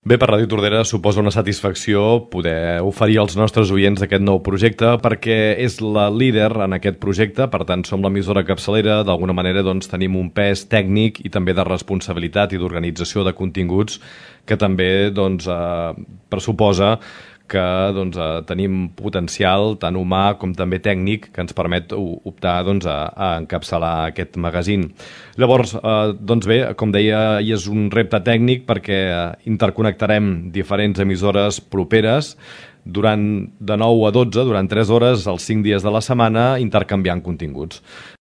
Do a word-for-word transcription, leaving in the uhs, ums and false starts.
Bé, per Ràdio Tordera suposa una satisfacció poder oferir als nostres oients aquest nou projecte perquè és la líder en aquest projecte, per tant som l'emissora capçalera, d'alguna manera doncs, tenim un pes tècnic i també de responsabilitat i d'organització de continguts que també doncs, eh, pressuposa que doncs, eh, tenim potencial tant humà com també tècnic que ens permet optar doncs, a, a encapçalar aquest magazín. Llavors, eh, doncs bé, com deia, hi és un repte tècnic perquè interconnectarem diferents emissores properes durant de nou a dotze, durant tres hores, els cinc dies de la setmana, intercanviant continguts.